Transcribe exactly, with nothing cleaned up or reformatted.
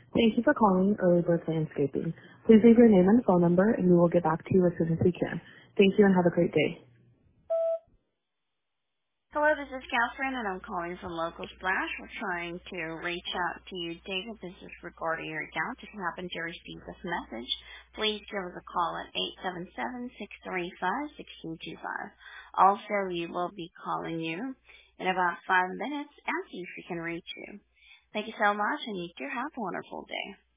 Thank you for calling Early Bird Landscaping. Please leave your name and phone number, and we will get back to you as soon as we can. Thank you and have a great day. Hello, this is Catherine, and I'm calling from Local Splash. We're trying to reach out to you, David. This is regarding your account. If you happen to receive this message, please give us a call at eight seven seven, six three five, six two two five. Also, we will be calling you in about five minutes and see if we can reach you. Thank you so much, and you too have a wonderful day.